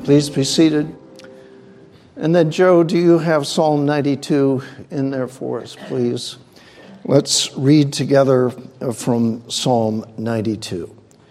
Please be seated. And then, Joe, do you have Psalm 92 in there for us, please? Let's read together from Psalm 92.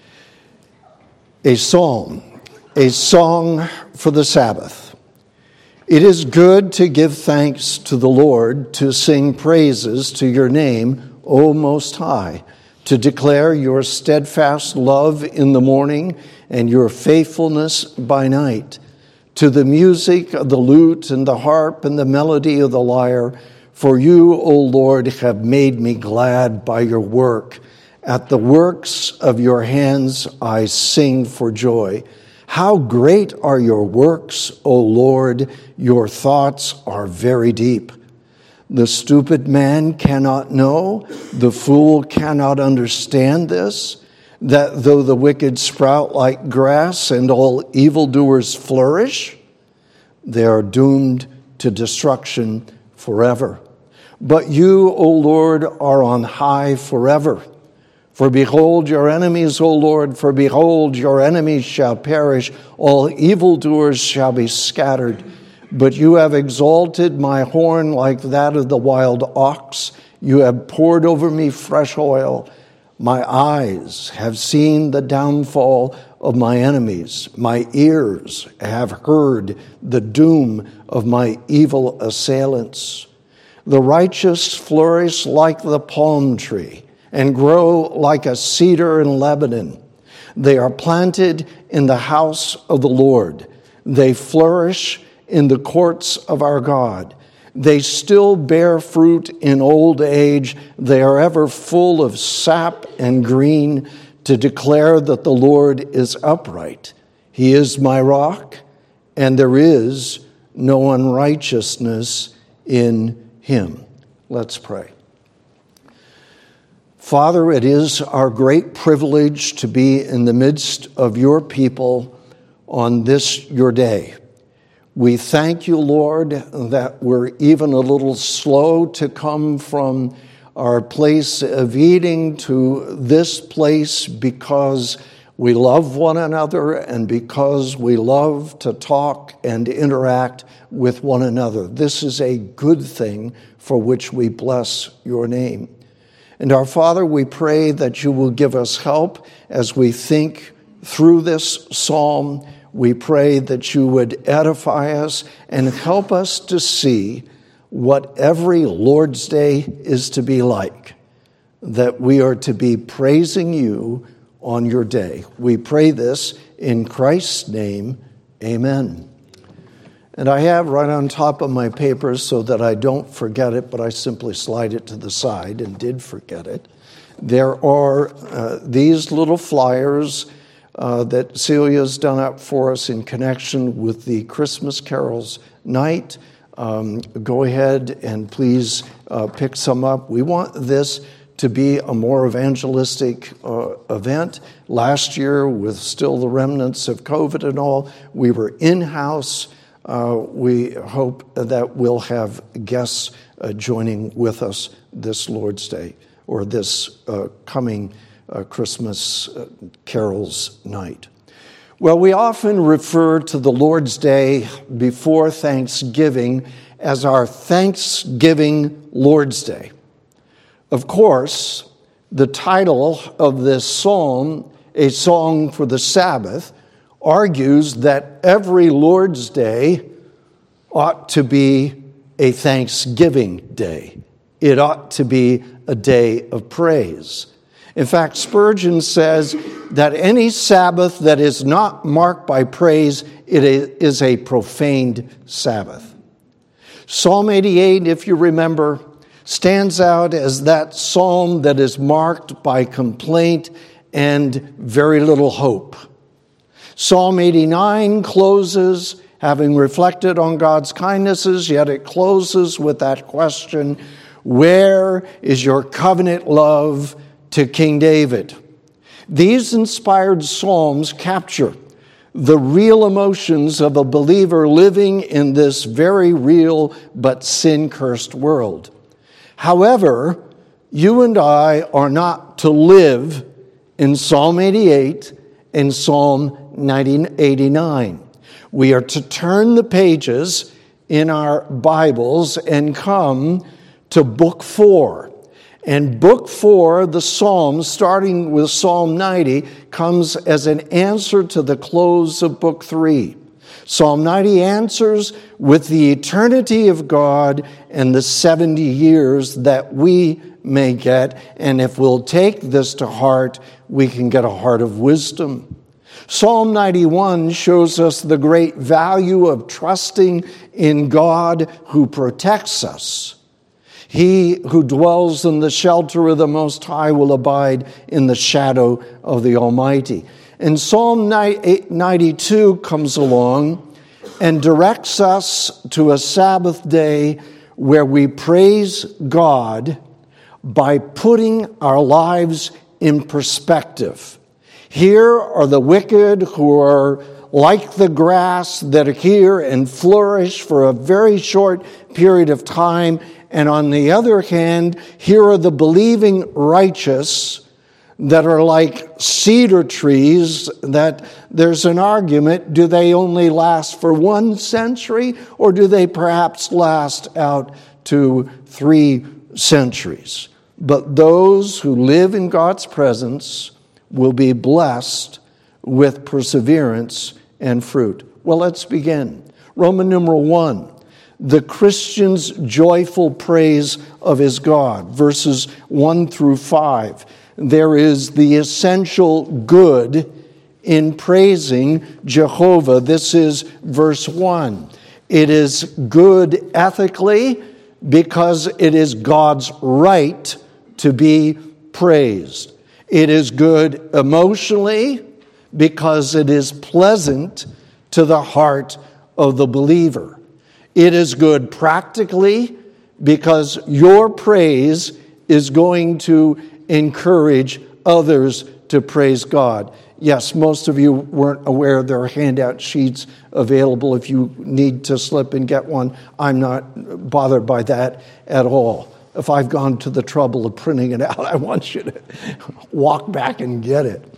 A psalm, a song for the Sabbath. It is good to give thanks to the Lord, to sing praises to your name, O Most High, to declare your steadfast love in the morning and your faithfulness by night, to the music of the lute and the harp and the melody of the lyre. For you, O Lord, have made me glad by your work. At the works of your hands I sing for joy. How great are your works, O Lord! Your thoughts are very deep. The stupid man cannot know, the fool cannot understand this, that though the wicked sprout like grass and all evildoers flourish, they are doomed to destruction forever. But you, O Lord, are on high forever. For behold your enemies, O Lord, for behold your enemies shall perish, all evildoers shall be scattered. But you have exalted my horn like that of the wild ox. You have poured over me fresh oil. My eyes have seen the downfall of my enemies. My ears have heard the doom of my evil assailants. The righteous flourish like the palm tree and grow like a cedar in Lebanon. They are planted in the house of the Lord. They flourish in the courts of our God. They still bear fruit in old age. They are ever full of sap and green, to declare that the Lord is upright. He is my rock, and there is no unrighteousness in him. Let's pray. Father, it is our great privilege to be in the midst of your people on this your day. We thank you, Lord, that we're even a little slow to come from our place of eating to this place because we love one another and because we love to talk and interact with one another. This is a good thing for which we bless your name. And our Father, we pray that you will give us help as we think through this psalm. We pray that you would edify us and help us to see what every Lord's Day is to be like, that we are to be praising you on your day. We pray this in Christ's name, amen. And I have right on top of my papers so that I don't forget it, but I simply slide it to the side and did forget it. There are these little flyers that Celia's done up for us in connection with the Christmas Carols night. Go ahead and please pick some up. We want this to be a more evangelistic event. Last year, with still the remnants of COVID and all, we were in-house. We hope that we'll have guests joining with us this Lord's Day or this coming Christmas carols night. Well, we often refer to the Lord's Day before Thanksgiving as our Thanksgiving Lord's Day. Of course, the title of this psalm, A Song for the Sabbath, argues that every Lord's Day ought to be a Thanksgiving day. It ought to be a day of praise. In fact, Spurgeon says that any Sabbath that is not marked by praise, it is a profaned Sabbath. Psalm 88, if you remember, stands out as that psalm that is marked by complaint and very little hope. Psalm 89 closes, having reflected on God's kindnesses, yet it closes with that question, where is your covenant love to King David? These inspired psalms capture the real emotions of a believer living in this very real but sin-cursed world. However, you and I are not to live in Psalm 88 and Psalm 89. We are to turn the pages in our Bibles and come to Book 4. And Book 4, the Psalms, starting with Psalm 90, comes as an answer to the close of Book 3. Psalm 90 answers with the eternity of God and the 70 years that we may get. And if we'll take this to heart, we can get a heart of wisdom. Psalm 91 shows us the great value of trusting in God who protects us. He who dwells in the shelter of the Most High will abide in the shadow of the Almighty. And Psalm 92 comes along and directs us to a Sabbath day where we praise God by putting our lives in perspective. Here are the wicked who are like the grass that are here and flourish for a very short period of time. And on the other hand, here are the believing righteous that are like cedar trees that there's an argument, do they only last for 1 century or do they perhaps last out to 3 centuries? But those who live in God's presence will be blessed with perseverance and fruit. Well, let's begin. Roman numeral 1, the Christian's joyful praise of his God, verses 1 through 5. There is the essential good in praising Jehovah. This is verse 1. It is good ethically because it is God's right to be praised. It is good emotionally because it is pleasant to the heart of the believer. It is good practically because your praise is going to encourage others to praise God. Yes, most of you weren't aware there are handout sheets available if you need to slip and get one. I'm not bothered by that at all. If I've gone to the trouble of printing it out, I want you to walk back and get it.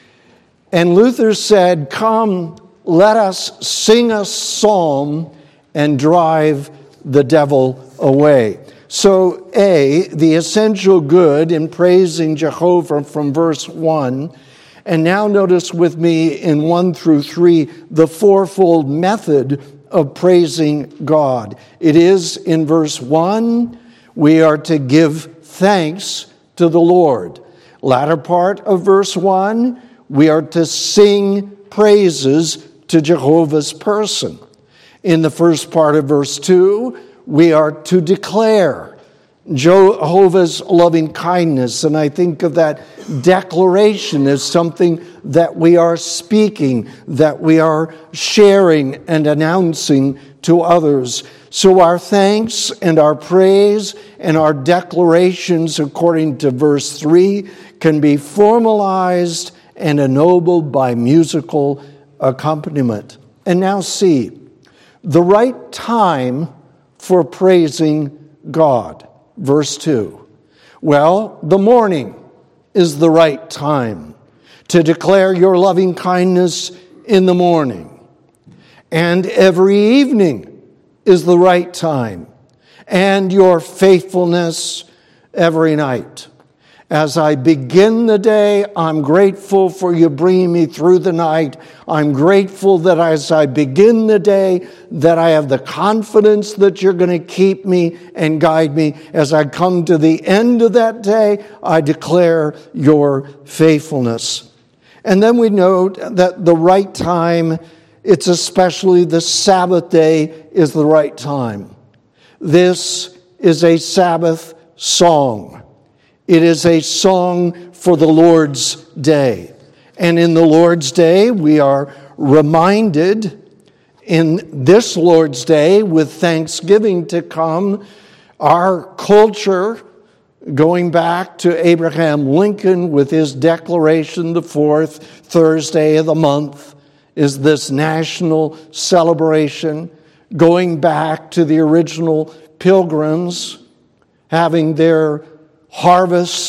And Luther said, "Come, let us sing a psalm and drive the devil away." So, the essential good in praising Jehovah from verse 1. And now notice with me in 1 through 3, the fourfold method of praising God. It is in verse 1, we are to give thanks to the Lord. Latter part of verse 1, we are to sing praises to Jehovah's person. In the first part of verse 2, we are to declare Jehovah's loving kindness. And I think of that declaration as something that we are speaking, that we are sharing and announcing to others. So our thanks and our praise and our declarations, according to verse 3, can be formalized and ennobled by musical accompaniment. And now see, the right time for praising God. Verse 2. Well, the morning is the right time to declare your loving kindness in the morning. And every evening is the right time. And your faithfulness every night. As I begin the day, I'm grateful for you bringing me through the night. I'm grateful that as I begin the day, that I have the confidence that you're going to keep me and guide me. As I come to the end of that day, I declare your faithfulness. And then we note that the right time, it's especially the Sabbath day, is the right time. This is a Sabbath song. It is a song for the Lord's Day. And in the Lord's Day, we are reminded in this Lord's Day, with Thanksgiving to come, our culture, going back to Abraham Lincoln with his declaration, the fourth Thursday of the month, is this national celebration, going back to the original pilgrims, having their harvest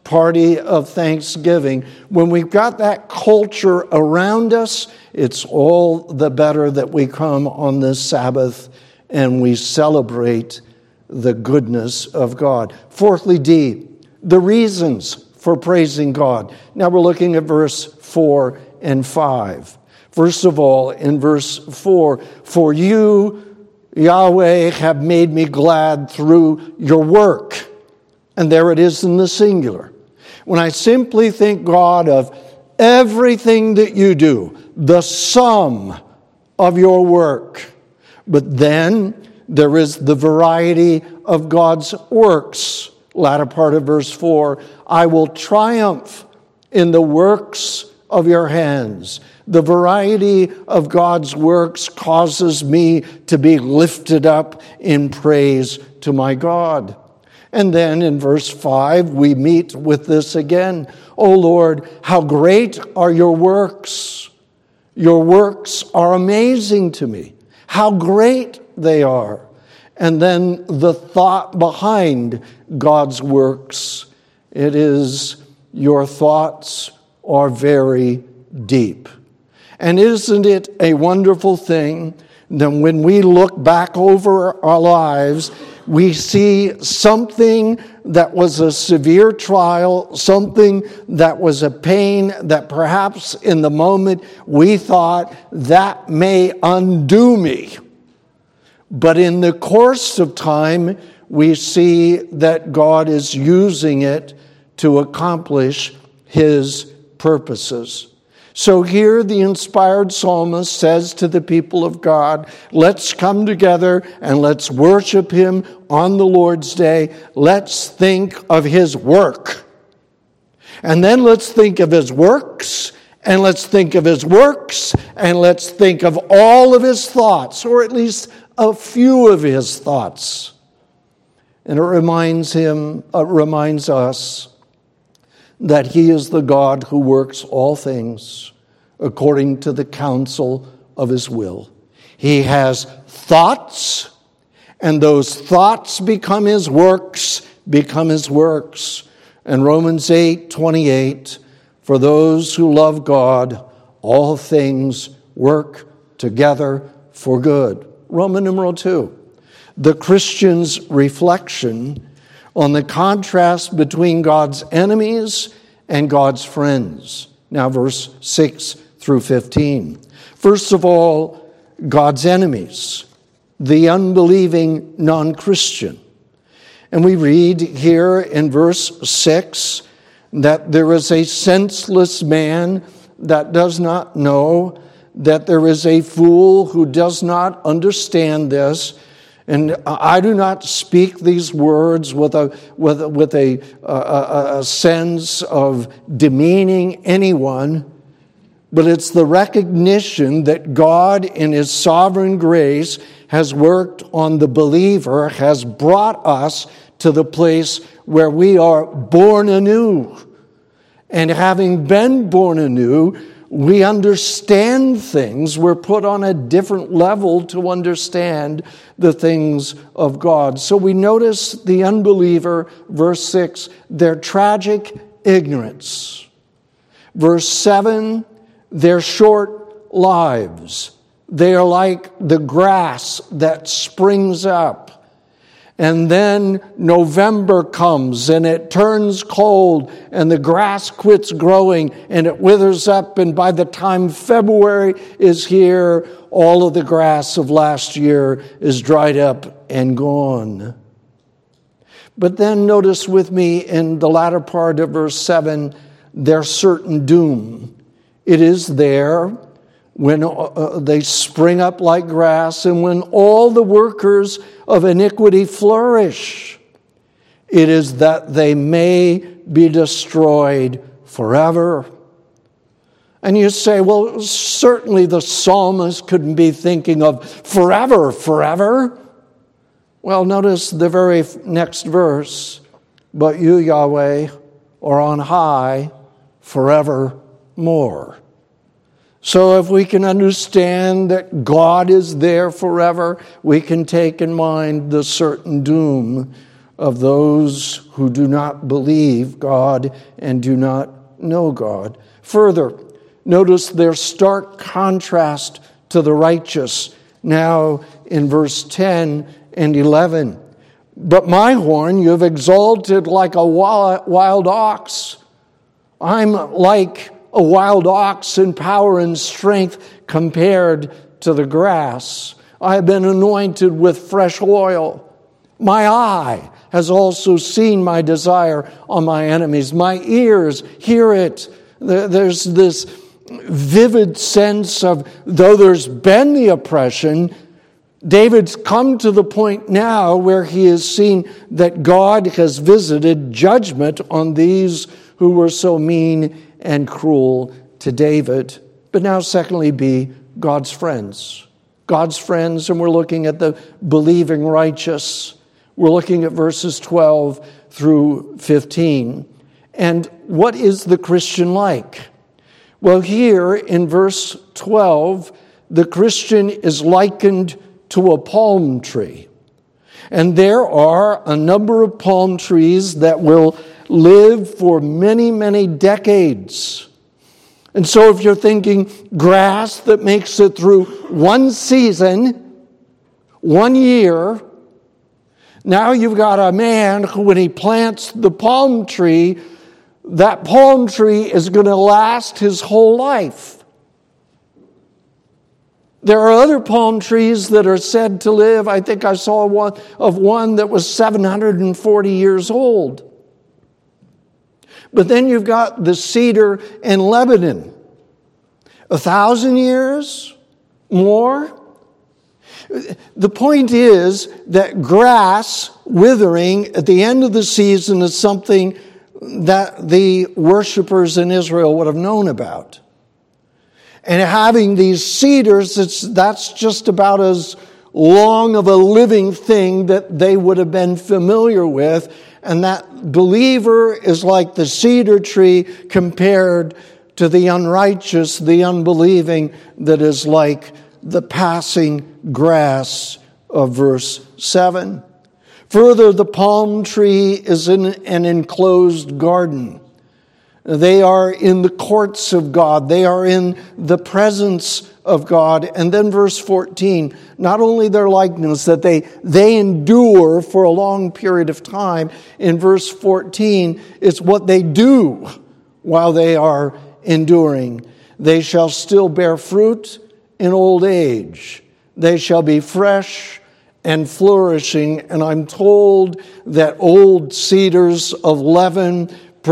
party of thanksgiving. When we've got that culture around us, it's all the better that we come on this Sabbath and we celebrate the goodness of God. Fourthly, D, the reasons for praising God. Now we're looking at verse 4 and 5. First of all, in verse 4, for you, Yahweh, have made me glad through your work. And there it is in the singular. When I simply think, God, of everything that you do, the sum of your work. But then there is the variety of God's works. Latter part of verse 4, I will triumph in the works of your hands. The variety of God's works causes me to be lifted up in praise to my God. And then in verse 5, we meet with this again. O Lord, how great are your works. Your works are amazing to me. How great they are. And then the thought behind God's works. It is, your thoughts are very deep. And isn't it a wonderful thing that when we look back over our lives, we see something that was a severe trial, something that was a pain that perhaps in the moment we thought that may undo me. But in the course of time, we see that God is using it to accomplish His purposes. So here the inspired psalmist says to the people of God, let's come together and let's worship Him on the Lord's Day. Let's think of His work. And then let's think of His works, and let's think of His works, and let's think of all of His thoughts, or at least a few of His thoughts. And it reminds us that He is the God who works all things according to the counsel of His will. He has thoughts, and those thoughts become His works, And Romans 8:28, for those who love God, all things work together for good. Roman numeral 2, the Christian's reflection on the contrast between God's enemies and God's friends. Now, verse 6 through 15. First of all, God's enemies, the unbelieving non-Christian. And we read here in verse 6 that there is a senseless man that does not know, that there is a fool who does not understand this. And I do not speak these words with a sense of demeaning anyone, but it's the recognition that God in His sovereign grace has worked on the believer, has brought us to the place where we are born anew. And having been born anew, we understand things. We're put on a different level to understand the things of God. So we notice the unbeliever, verse 6, their tragic ignorance. Verse 7, their short lives. They are like the grass that springs up. And then November comes and it turns cold and the grass quits growing and it withers up. And by the time February is here, all of the grass of last year is dried up and gone. But then notice with me in the latter part of verse 7, their certain doom. It is there when they spring up like grass, and when all the workers of iniquity flourish, it is that they may be destroyed forever. And you say, well, certainly the psalmist couldn't be thinking of forever. Well, notice the very next verse, but you, Yahweh, are on high forevermore. So if we can understand that God is there forever, we can take in mind the certain doom of those who do not believe God and do not know God. Further, notice their stark contrast to the righteous now in verse 10 and 11. But my horn you have exalted like a wild ox. I'm like a wild ox in power and strength compared to the grass. I have been anointed with fresh oil. My eye has also seen my desire on my enemies. My ears hear it. There's this vivid sense of, though there's been the oppression, David's come to the point now where he has seen that God has visited judgment on these who were so mean and cruel to David. But now, secondly, be God's friends. God's friends, and we're looking at the believing righteous. We're looking at verses 12 through 15. And what is the Christian like? Well, here in verse 12, the Christian is likened to a palm tree. And there are a number of palm trees that will live for many, many decades. And so if you're thinking grass that makes it through one season, 1 year, now you've got a man who, when he plants the palm tree, that palm tree is going to last his whole life. There are other palm trees that are said to live. I think I saw one that was 740 years old. But then you've got the cedar in Lebanon. 1,000 years? More? The point is that grass withering at the end of the season is something that the worshipers in Israel would have known about. And having these cedars, that's just about as long of a living thing that they would have been familiar with. And that believer is like the cedar tree compared to the unrighteous, the unbelieving, that is like the passing grass of verse 7. Further, the palm tree is in an enclosed garden. They are in the courts of God. They are in the presence of God. And then verse 14, not only their likeness, that they endure for a long period of time. In verse 14, it's what they do while they are enduring. They shall still bear fruit in old age. They shall be fresh and flourishing. And I'm told that old cedars of Lebanon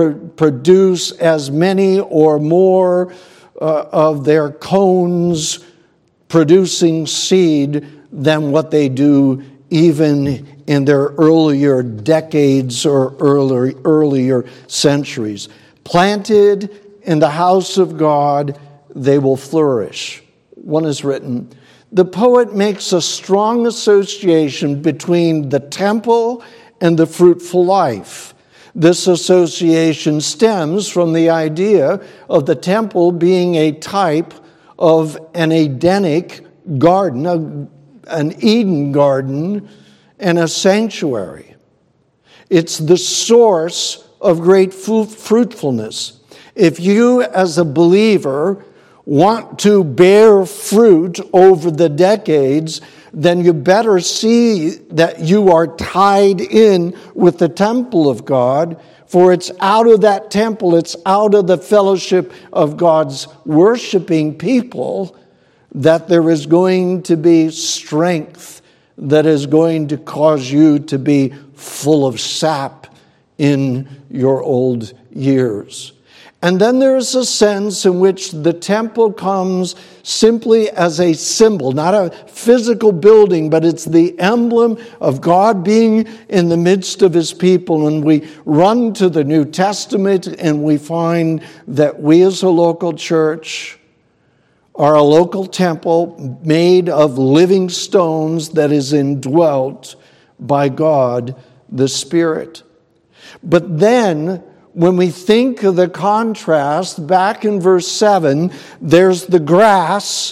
produce as many or more of their cones producing seed than what they do even in their earlier decades or earlier centuries. Planted in the house of God, they will flourish. One is written, the poet makes a strong association between the temple and the fruitful life. This association stems from the idea of the temple being a type of an Edenic garden, an Eden garden, and a sanctuary. It's the source of great fruitfulness. If you, as a believer, want to bear fruit over the decades, then you better see that you are tied in with the temple of God, for it's out of that temple, it's out of the fellowship of God's worshiping people that there is going to be strength that is going to cause you to be full of sap in your old years. And then there's a sense in which the temple comes simply as a symbol, not a physical building, but it's the emblem of God being in the midst of His people. And we run to the New Testament and we find that we as a local church are a local temple made of living stones that is indwelt by God the Spirit. But then, when we think of the contrast, back in verse 7, there's the grass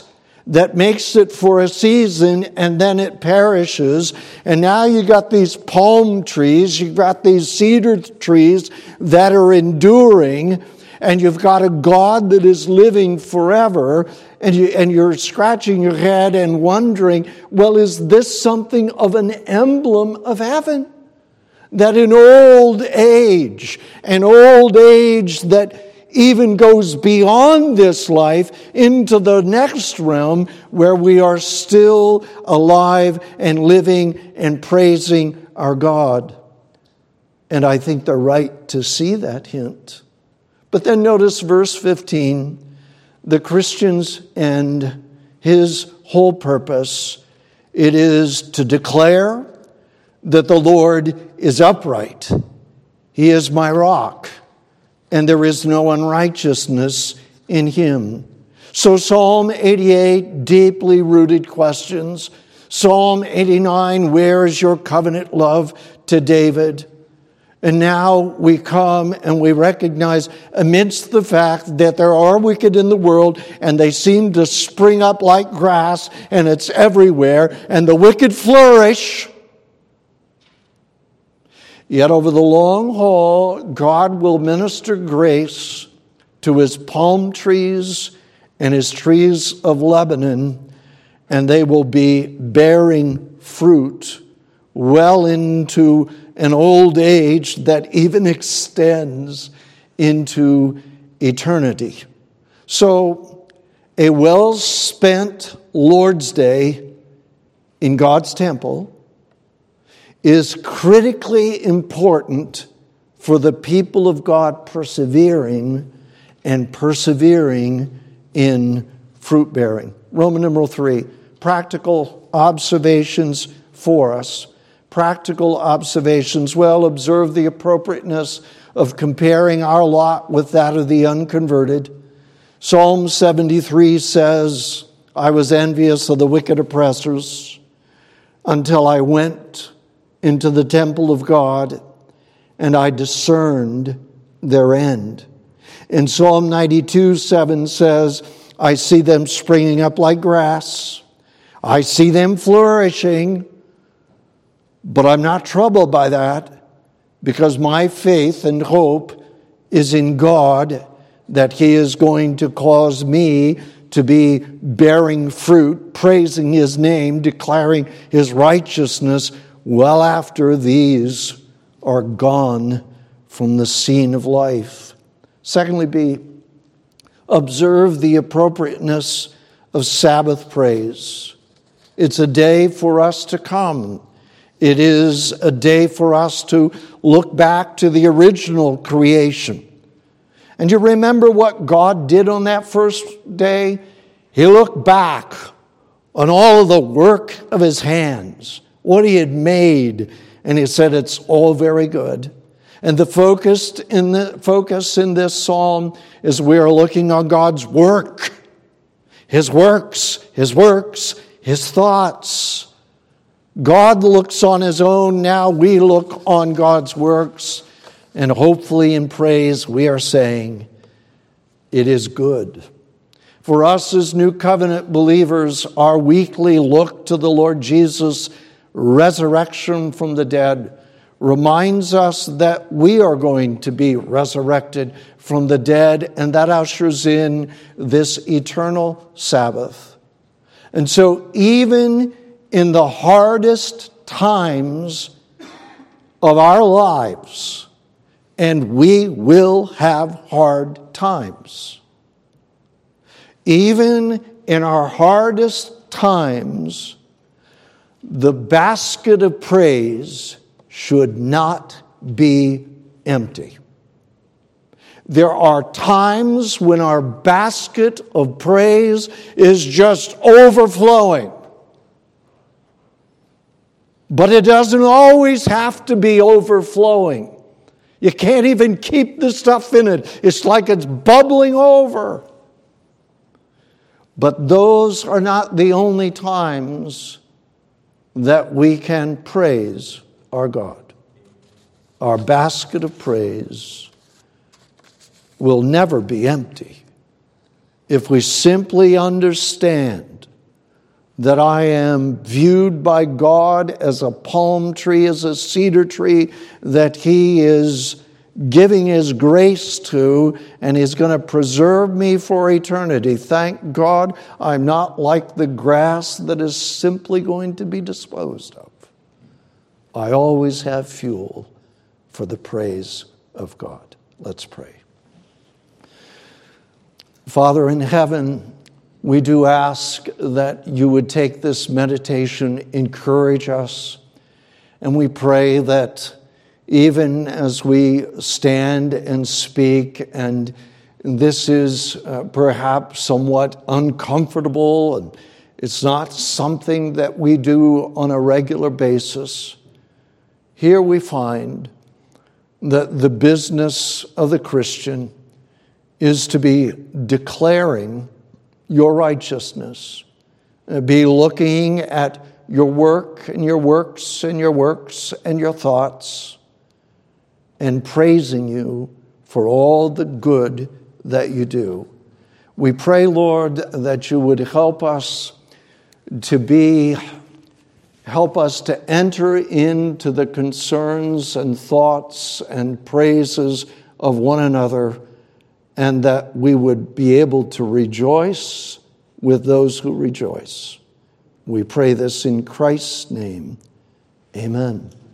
that makes it for a season and then it perishes. And now you got these palm trees, you've got these cedar trees that are enduring, and you've got a God that is living forever, and you're scratching your head and wondering, well, is this something of an emblem of heaven? That in old age, an old age that even goes beyond this life into the next realm where we are still alive and living and praising our God. And I think they're right to see that hint. But then notice verse 15, the Christian's end, his whole purpose, it is to declare that the Lord is upright. He is my rock, and there is no unrighteousness in him. So Psalm 88, deeply rooted questions. Psalm 89, where is your covenant love to David? And now we come and we recognize amidst the fact that there are wicked in the world and they seem to spring up like grass and it's everywhere and the wicked flourish. Yet over the long haul, God will minister grace to his palm trees and his trees of Lebanon, and they will be bearing fruit well into an old age that even extends into eternity. So, a well-spent Lord's Day in God's temple is critically important for the people of God persevering in fruit bearing. Roman numeral 3, practical observations for us. Practical observations. Well, observe the appropriateness of comparing our lot with that of the unconverted. Psalm 73 says, I was envious of the wicked oppressors until I went into the temple of God and I discerned their end. In Psalm 92:7 says, I see them springing up like grass. I see them flourishing, but I'm not troubled by that because my faith and hope is in God that he is going to cause me to be bearing fruit, praising his name, declaring his righteousness well after these are gone from the scene of life. Secondly, B, observe the appropriateness of Sabbath praise. It's a day for us to come. It is a day for us to look back to the original creation. And you remember what God did on that first day? He looked back on all of the work of his hands, what he had made, and he said it's all very good. And the focus in this psalm is we are looking on God's work, his works, his thoughts. God looks on his own, now we look on God's works, and hopefully in praise we are saying, it is good. For us as New Covenant believers, our weekly look to the Lord Jesus' resurrection from the dead reminds us that we are going to be resurrected from the dead, and that ushers in this eternal Sabbath. And so even in the hardest times of our lives, and we will have hard times, even in our hardest times, the basket of praise should not be empty. There are times when our basket of praise is just overflowing. But it doesn't always have to be overflowing. You can't even keep the stuff in it. It's like it's bubbling over. But those are not the only times that we can praise our God. Our basket of praise will never be empty if we simply understand that I am viewed by God as a palm tree, as a cedar tree, that He is giving His grace to, and He's going to preserve me for eternity. Thank God I'm not like the grass that is simply going to be disposed of. I always have fuel for the praise of God. Let's pray. Father in heaven, we do ask that you would take this meditation, encourage us, and we pray that even as we stand and speak, and this is perhaps somewhat uncomfortable, and it's not something that we do on a regular basis, here we find that the business of the Christian is to be declaring your righteousness, be looking at your work and your works and your works and your thoughts, and praising you for all the good that you do. We pray, Lord, that you would help us to enter into the concerns and thoughts and praises of one another, and that we would be able to rejoice with those who rejoice. We pray this in Christ's name. Amen.